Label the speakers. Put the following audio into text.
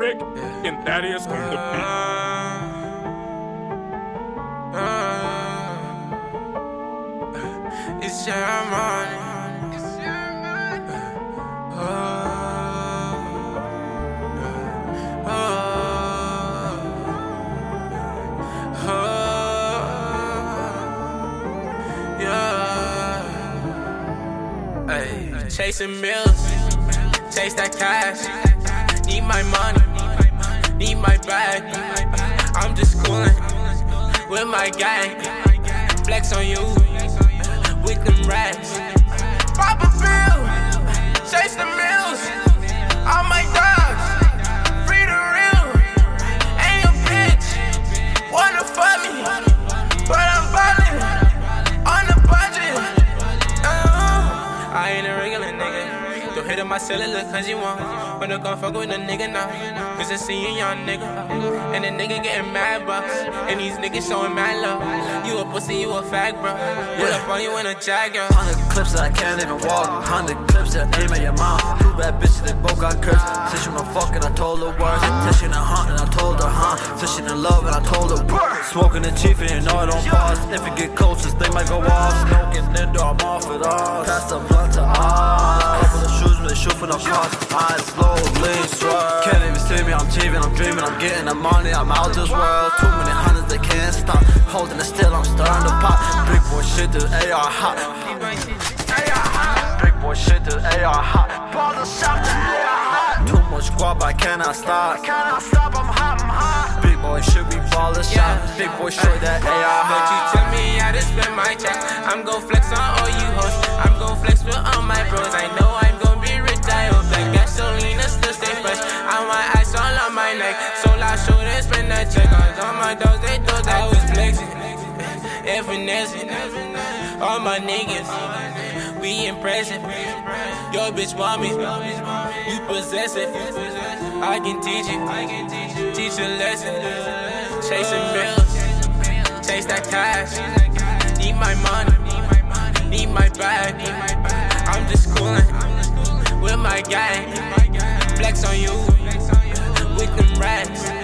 Speaker 1: Rick and Thaddeus on the beat.
Speaker 2: It's your money. Chasing mills, chase that cash. Need my money, need my bag. I'm just coolin' with my gang. Flex on you with them racks. Pop a pill, chase the mills. All my dogs, free the real. Ain't a bitch, wanna fuck me, but I'm ballin' on the budget. I ain't a regular nigga. Don't hit on my cellular cause you want. But no gon' fuck with a nigga now. Cause I see you young nigga. And the nigga getting mad bucks. And these niggas showing mad love. You a pussy, you a fag, bro. Pull up on you in a Jagger.
Speaker 3: 100 clips that I can't even walk. 100 clips that aim at your mouth. Two bad bitches, they both got cursed. Said she wanna fuck and I told her words. Said she in a hunt and I told her Said she in love and I told her Smoking the chief and you know I don't pause. If it get close, this thing might go off. Smoking indoor, I'm off it all. Pass the blunt to all. Couple of shoes, but they shoot for no cost. Eyes slowly swerve. Can't even see me, I'm cheating, I'm dreaming, I'm getting the money, I'm out this world. Too many hundreds, they can't stop. Holding it still, I'm stirring the pot. Big boy shit, this AR hot. Big boy shit, this AR hot. Ball the shop, the AR hot. Too much squad, but I cannot stop. I'm hot. Big boy should be ball the shop. Big boy show that AR hot.
Speaker 2: But you tell me how to spend my check. I'm gon' flex on all you hoes. I'm gon' flex with all my bros. I know I'm gon' be rich, I hope that gasolina still stay fresh. I want ice all on my neck. So I show them spend that check. All my dogs, they thought I was flexing and finessing. All my niggas, we impressive. Your bitch want me, you possess it. I can teach you a lesson. Chasing bills, chase that cash. Need my money, need my bag. I'm just coolin' with my gang. Flex on you with them racks.